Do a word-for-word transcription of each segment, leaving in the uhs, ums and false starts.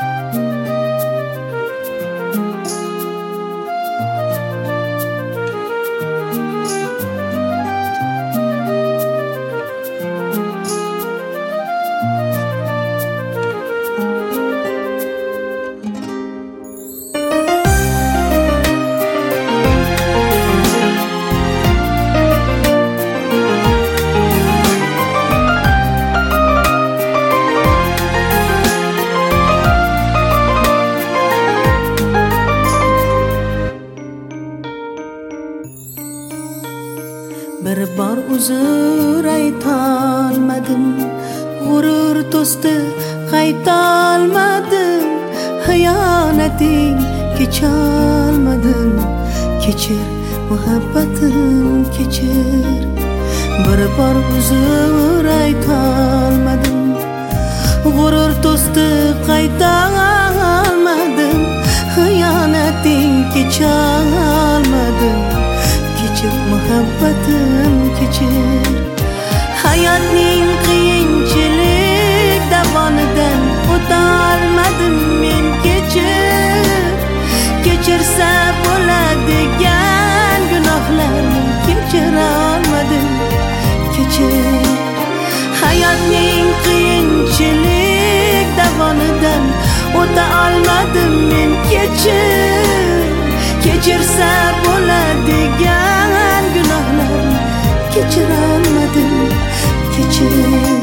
Bir bor uzr aytolmadim, g'urur to'sdi qaytolmadim, xiyonating kecholmadim, kechir muhabbatim kechir. Bir bor uzr aytolmadim, g'urur to'sdi qaytolmadim, xiyonating kecholmadim, kechir muhabbatim kechir. Hayotning qiyinchilik davonidan o'tolmadim men, kechir. Kechirsa bo'ladigan gunohlarni kechira olmadim, kechir. Hayotning qiyinchilik davonidan o'ta olmadim men, kechir. Kechirsa bo'ladigan gunohlarni kechira olmadim, kechir.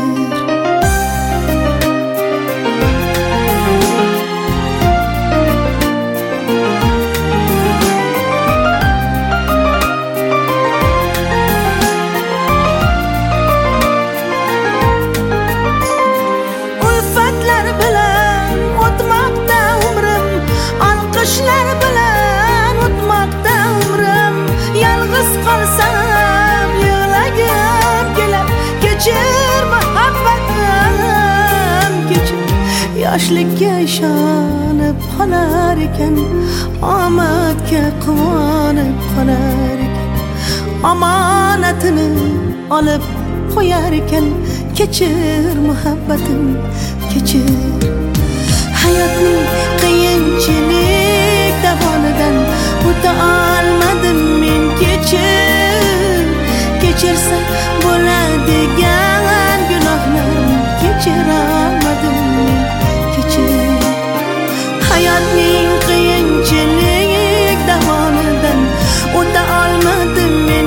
Ulfatlar bilan o'tmoqda umrim, olqishlar bilan o'tmoqda umrim. Yalg'iz qolsam yig'lagim kelib, kechir muhabbatim kechir. Yoshlikka ishonib qolar ekan, omadga quvonib qolar ekan, omonatini olib qo'yar ekan, kechir muhabbatim kechir. Hayotning qiyinchilik davonidan o'ta olmadim men, kechir. Kechirsa bo'ladigan gunohlarni kechira olmadim men, kechir. Hayotning qiyinchilik davonidan o'ta olmadim men,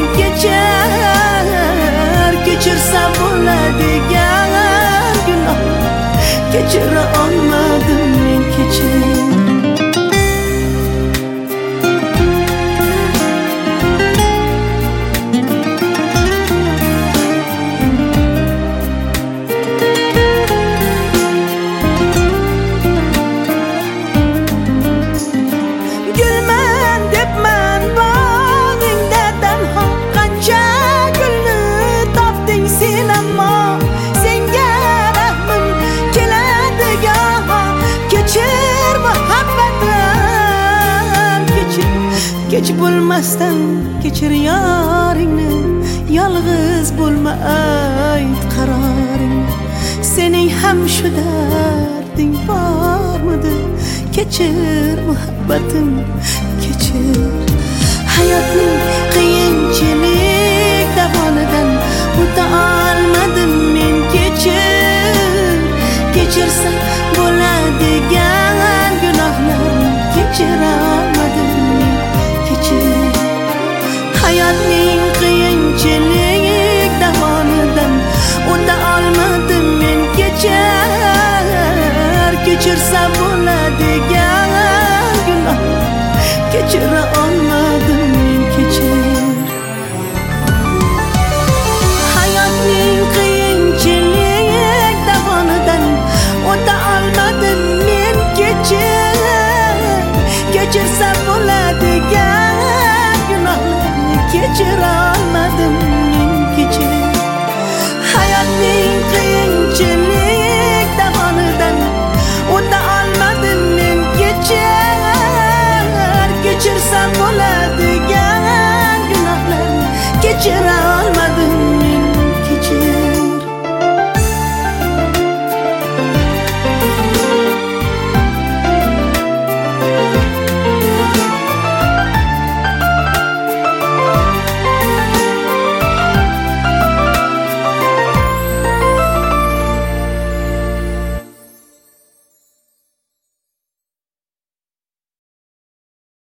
kechir. Kechirsa bo'ladigan gunohlarni kechira olmadim men, kechir. Kech bo'lmasdan kechir yoringni, yolg'iz bo'lma ayt qaroringni. Sening ham shu darding bormidi? Kechir muhabbatim kechir. Hayotning qiyinchilik davonidan o'ta olmadim men, kechir. Kechirsa bo'ladigan gunohlarni kechira olmadim men, kechir. Hayotning qiyinchilik davonidan o'ta olmadim men, kechir. Kechirsa bo'ladigan gunohlarni kechira olmadim men, kechir. Hayotning qiyinchilik davonidan o'ta olmadim men, kechir. Kechirsa bo'ladigan gunohlarni kechira